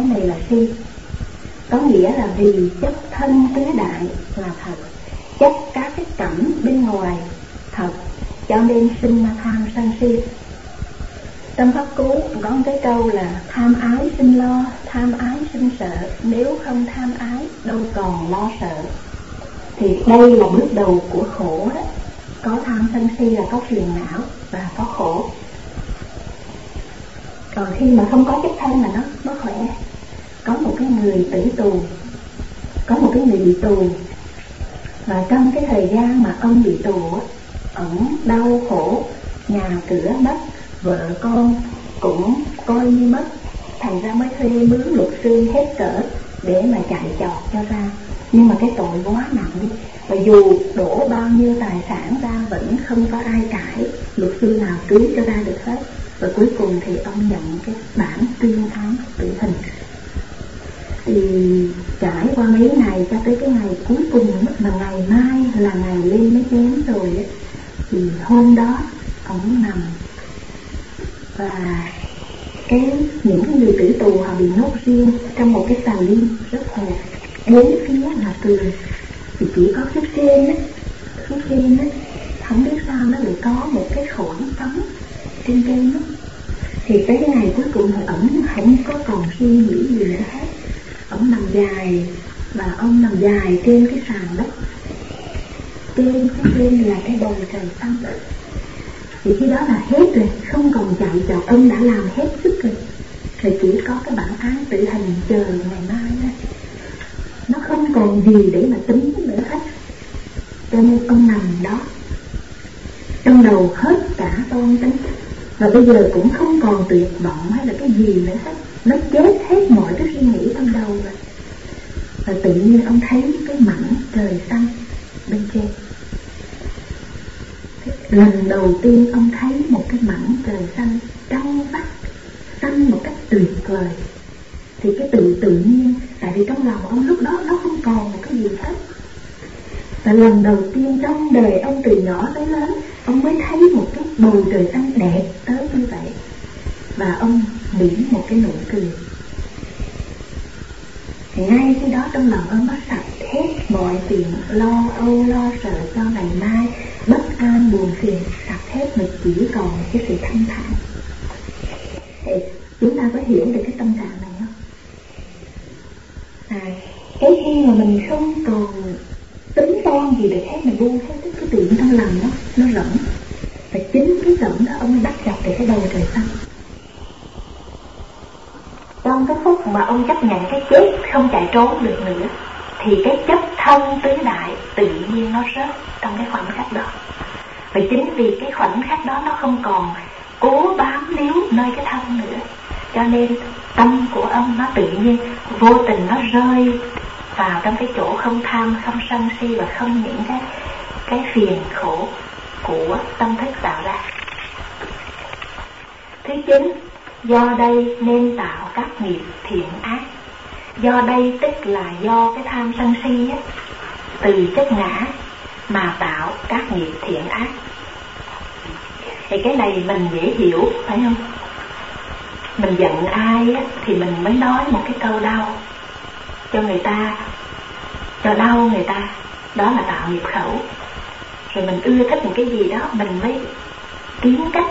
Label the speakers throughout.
Speaker 1: cái này là si. Có nghĩa là vì chấp thân tứ đại là thật, chấp các cái cảnh bên ngoài thật, cho nên sinh ra tham sân si. Trong Pháp Cú có một cái câu là tham ái sinh lo, tham ái sinh sợ, nếu không tham ái đâu còn lo sợ. Thì đây là bước đầu của khổ đó. Có tham sân si là có phiền não và có khổ. Còn khi mà không có chấp thân là nó khỏe. Có một cái người tử tù, có một cái người bị tù, và trong cái thời gian mà ông bị tù á, ổng đau khổ, nhà cửa mất, vợ con cũng coi như mất, thành ra mới thuê mướn luật sư hết cỡ để mà chạy trọt cho ra. Nhưng mà cái tội quá nặng đi, và dù đổ bao nhiêu tài sản ra vẫn không có ai cãi, luật sư nào cứu cho ra được hết. Và cuối cùng thì ông nhận cái bản tuyên án tử hình. Thì trải qua mấy ngày cho tới cái ngày cuối cùng mà ngày mai là ngày lên mới chém rồi ấy, thì hôm đó ông nằm, và những người tử tù họ bị nhốt riêng trong một cái tàu liên rất hẹp, bốn phía là tường, thì chỉ có phía trên á, không biết sao nó lại có một cái khoảng trống trên đó. Thì tới cái ngày cuối cùng thì ổng không có còn suy nghĩ gì nữa hết. Ông nằm dài, và ông nằm dài trên cái sàn đất, trên là cái bầu trời xanh. Thì khi đó là hết rồi, không còn chạy trọt, ông đã làm hết sức rồi. Rồi chỉ có cái bản án tử hình chờ ngày mai đó. Nó không còn gì để mà tính nữa hết. Cho nên ông nằm đó, trong đầu hết cả toan tính, và bây giờ cũng không còn tuyệt vọng hay là cái gì nữa hết. Nó chết hết mọi cái suy nghĩ trong đầu rồi. Và tự nhiên ông thấy cái mảnh trời xanh bên trên. Lần đầu tiên ông thấy một cái mảnh trời xanh trong vắt, xanh một cách tuyệt vời. Thì cái tự nhiên, tại vì trong lòng ông lúc đó nó không còn một cái gì hết. Và lần đầu tiên trong đời ông từ nhỏ tới lớn, ông mới thấy một cái bầu trời xanh đẹp tới như vậy. Và ông mỉm một cái nụ cười. Thì ngay khi đó trong lòng ông nó sạch hết mọi chuyện lo âu, lo sợ cho ngày mai, bất an, buồn phiền, sạch hết, mà chỉ còn cái sự thanh thản. Thì chúng ta có hiểu được cái tâm trạng này không? Cái khi mà mình không còn tính toán gì được hết, mình buông hết cái tự nhiên trong lòng nó rỗng. Và chính cái rỗng đó ông bắt gặp được cái bầu trời xanh. Trong cái phút mà ông chấp nhận cái chết không chạy trốn được nữa, thì cái chấp thân tứ đại tự nhiên nó rớt trong cái khoảnh khắc đó. Và chính vì cái khoảnh khắc đó nó không còn cố bám níu nơi cái thân nữa, cho nên tâm của ông nó tự nhiên vô tình nó rơi vào trong cái chỗ không tham, không sân si, và không những cái phiền khổ của tâm thức tạo ra. Thứ 9, do đây nên tạo các nghiệp thiện ác. Do đây tức là do cái tham sân si á, từ chấp ngã mà tạo các nghiệp thiện ác. Thì cái này mình dễ hiểu, phải không? Mình giận ai á, thì mình mới nói một cái câu đau cho người ta, cho đau người ta, đó là tạo nghiệp khẩu. Rồi mình ưa thích một cái gì đó, mình mới kiếm cách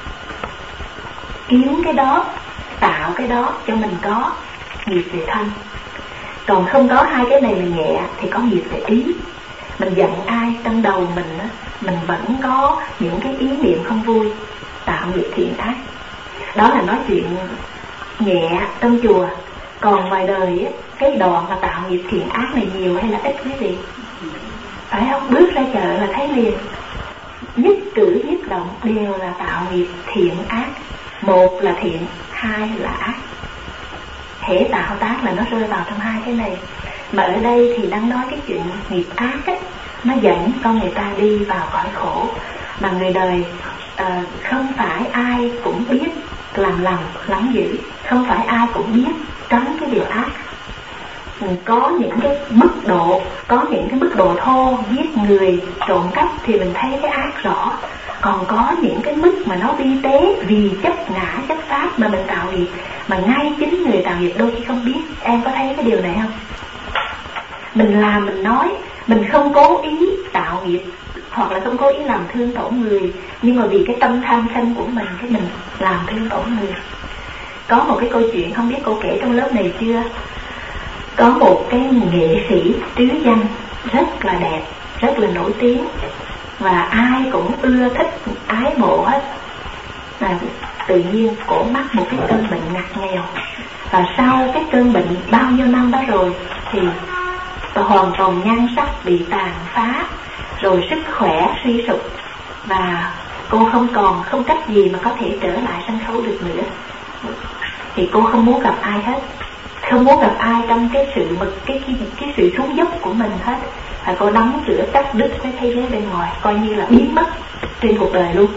Speaker 1: kiếm cái đó, tạo cái đó cho mình có nghiệp về thân. Còn không có hai cái này mình nhẹ thì có nghiệp về ý. Mình giận ai, trong đầu mình á, mình vẫn có những cái ý niệm không vui, tạo nghiệp thiện ác. Đó là nói chuyện nhẹ trong chùa. Còn ngoài đời á, cái đoạn mà tạo nghiệp thiện ác này nhiều hay là ít quý vị? Phải không? Bước ra chợ là thấy liền. Nhất cử nhất động đều là tạo nghiệp thiện ác. Một là thiện, hai là ác. Hễ tạo tác là nó rơi vào trong hai cái này. Mà ở đây thì đang nói cái chuyện nghiệp ác ấy, nó dẫn con người ta đi vào cõi khổ. Mà người đời không phải ai cũng biết làm lành lắm dữ, không phải ai cũng biết tránh cái điều ác. Có những cái mức độ thô, giết người, trộm cắp thì mình thấy cái ác rõ. còn có những cái mức mà nó vi tế vì chấp ngã chấp pháp mà mình tạo nghiệp, mà ngay chính người tạo nghiệp đôi khi không biết. Em có thấy cái điều này không? Mình làm, mình nói, mình không cố ý tạo nghiệp hoặc là không cố ý làm thương tổn người, nhưng mà vì cái tâm tham sân của mình, cái mình làm thương tổn người. Có một cái câu chuyện, không biết cô kể trong lớp này chưa? Có một cái nghệ sĩ trứ danh rất là đẹp, rất là nổi tiếng, và ai cũng ưa thích, ái mộ hết. Tự nhiên cổ mắc một cái cơn bệnh ngặt nghèo, và sau cái cơn bệnh bao nhiêu năm đó rồi thì hoàn toàn nhan sắc bị tàn phá, rồi sức khỏe suy sụp, và cô không cách gì mà có thể trở lại sân khấu được nữa. Thì cô không muốn gặp ai hết, không muốn gặp ai trong cái sự cái sự xuống dốc của mình hết. Và cô đóng cửa cắt đứt với thế giới bên ngoài, coi như là biến mất trên cuộc đời luôn.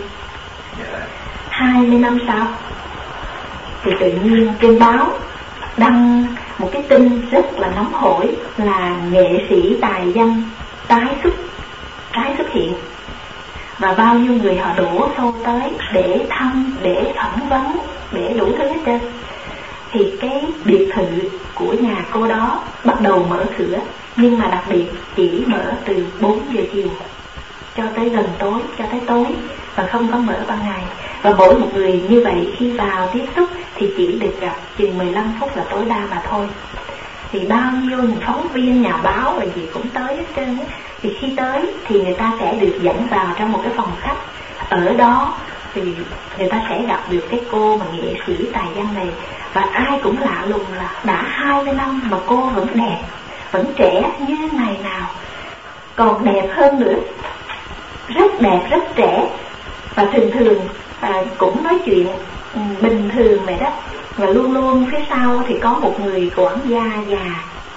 Speaker 1: 20 năm sau thì tự nhiên trên báo đăng một cái tin rất là nóng hổi là nghệ sĩ tài danh tái xuất hiện, và bao nhiêu người họ đổ xô tới để thăm, để phỏng vấn, để đủ thứ hết trơn. Thì cái biệt thự của nhà cô đó bắt đầu mở cửa, nhưng mà đặc biệt chỉ mở từ 4 giờ chiều cho tới gần tối, cho tới tối, và không có mở ban ngày. Và mỗi một người như vậy khi vào tiếp xúc thì chỉ được gặp chừng 15 phút là tối đa mà thôi. Thì bao nhiêu những phóng viên, nhà báo và gì cũng tới hết trơn á. Thì khi tới thì người ta sẽ được dẫn vào trong một cái phòng khách. Ở đó thì người ta sẽ gặp được cái cô mà nghệ sĩ tài danh này. Và ai cũng lạ lùng là đã 20 năm mà cô vẫn đẹp, vẫn trẻ như ngày nào, còn đẹp hơn nữa, rất đẹp, rất trẻ. Và thường cũng nói chuyện bình thường vậy đó. Và luôn luôn phía sau thì có một người quản gia già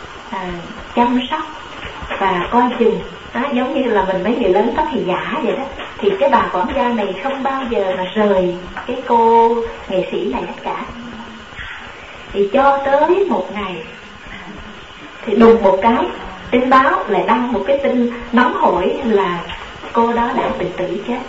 Speaker 1: chăm sóc và coi chừng đó, giống như là mình mấy người lớn tóc thì giả vậy đó. Thì cái bà quản gia này không bao giờ mà rời cái cô nghệ sĩ này hết cả. Thì cho tới một ngày thì đùng một cái trên báo lại đăng một cái tin nóng hổi là cô đó đã tự tử chết.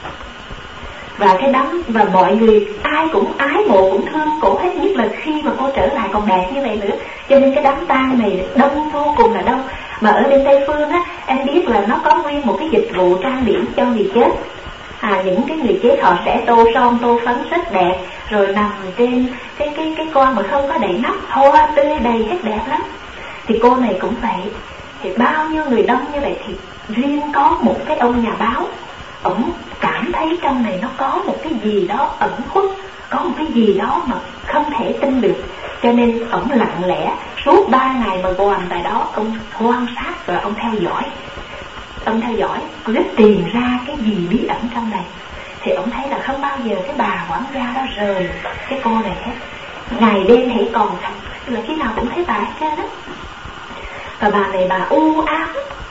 Speaker 1: Và cái đám và mọi người ai cũng ái mộ, cũng thương cổ hết, nhất là khi mà cô trở lại còn đẹp như vậy nữa. Cho nên cái đám tang này đông, vô cùng là đông. Mà ở bên Tây Phương á, em biết là nó có nguyên một cái dịch vụ trang điểm cho người chết. Những cái người chết họ sẽ tô son, tô phấn rất đẹp, rồi nằm trên cái con mà không có đậy nắp, hoa tươi đầy hết đẹp lắm. Thì cô này cũng vậy. Thì bao nhiêu người đông như vậy, thì riêng có một cái ông nhà báo, ổng cảm thấy trong này nó có một cái gì đó ẩn khuất, có một cái gì đó mà không thể tin được. Cho nên ổng lặng lẽ suốt 3 ngày mà quằn tại đó, ông quan sát và ông theo dõi. Ông theo dõi, cứ tìm ra cái gì bí ẩn trong này. Thì ông thấy là không bao giờ cái bà quản gia đó rời cái cô này hết. Ngày đêm hãy còn là khi nào cũng thấy bà hết trơn đó. Và bà này bà u ám,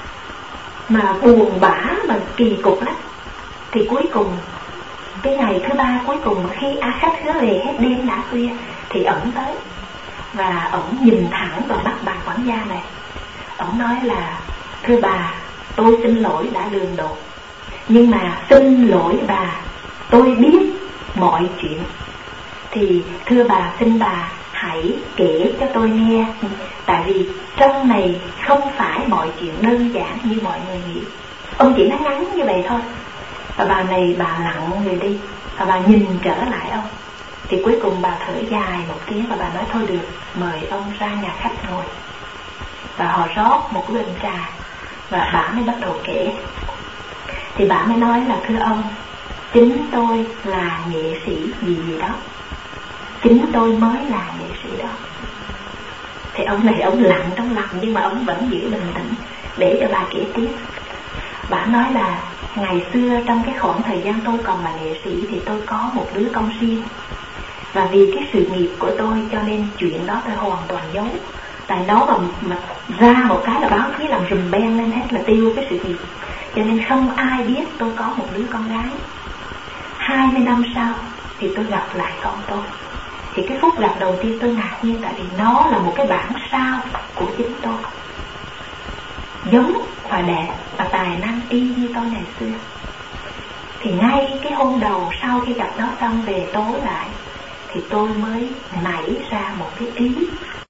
Speaker 1: mà buồn bã, mà kỳ cục lắm. Thì cuối cùng cái ngày thứ 3 cuối cùng, khi khách hứa về hết đêm đã khuya, thì ổng tới và ổng nhìn thẳng vào mắt bà quản gia này. Ổng nói là: thưa bà, tôi xin lỗi đã đường đột, nhưng mà xin lỗi bà, tôi biết mọi chuyện. Thì thưa bà, xin bà hãy kể cho tôi nghe, tại vì trong này không phải mọi chuyện đơn giản như mọi người nghĩ. Ông chỉ nói ngắn như vậy thôi. Và bà này bà lặng người đi, và bà nhìn trở lại ông. Thì cuối cùng bà thở dài một tiếng và bà nói: thôi được, mời ông ra nhà khách ngồi. Và họ rót một cái bình trà, và bà mới bắt đầu kể. Thì bà mới nói là: thưa ông, chính tôi là nghệ sĩ gì đó, chính tôi mới là nghệ sĩ đó. Thì ông này ông lặng trong lòng, nhưng mà ông vẫn giữ bình tĩnh để cho bà kể tiếp. Bà nói là: ngày xưa trong cái khoảng thời gian tôi còn là nghệ sĩ thì tôi có một đứa con riêng. Và vì cái sự nghiệp của tôi cho nên chuyện đó tôi hoàn toàn giấu. Tại nó mà ra một cái là báo chí làm rùm beng lên hết, là tiêu cái sự nghiệp. Cho nên không ai biết tôi có một đứa con gái. 20 năm sau thì tôi gặp lại con tôi. Thì cái phút gặp đầu tiên tôi ngạc nhiên, tại vì nó là một cái bản sao của chính tôi, giống và đẹp và tài năng y như tôi ngày xưa. Thì ngay cái hôm đầu sau khi gặp nó xong về tối lại, thì tôi mới nảy ra một cái ý